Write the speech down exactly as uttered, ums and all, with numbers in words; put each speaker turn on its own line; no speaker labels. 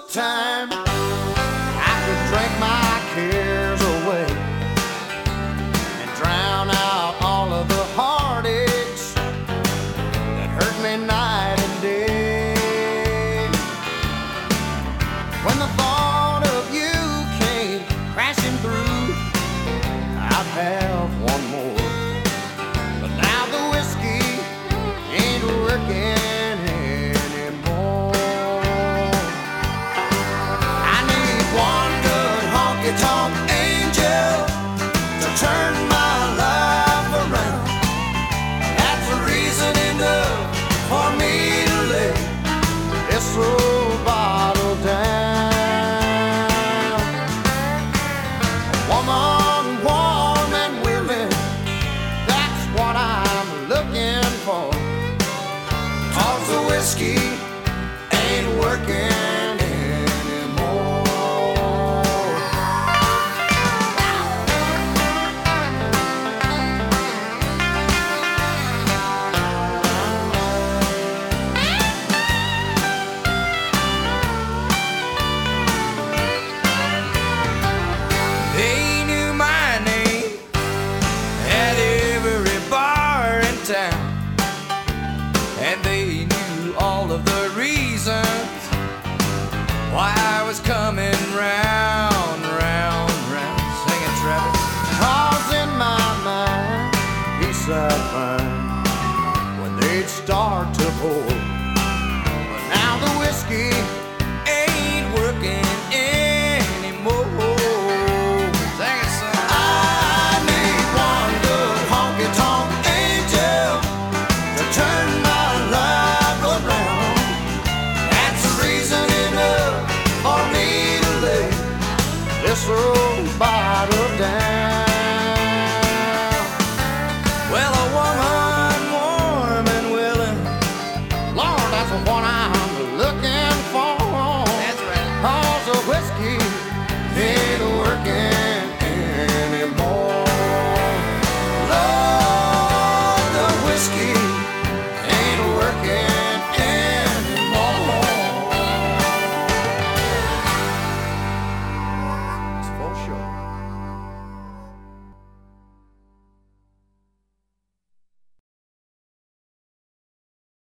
time I could drink my cares away and drown out all of the heartaches that hurt me night and day. When the thought of you came crashing through, I'd have one more, but now the whiskey ain't working tonk angel to turn my life around. That's a reason enough for me to lay this old bottle down. A woman warm and willing, that's what I'm looking for. 'Cause the whiskey ain't working. And they knew all of the reasons why I was coming round.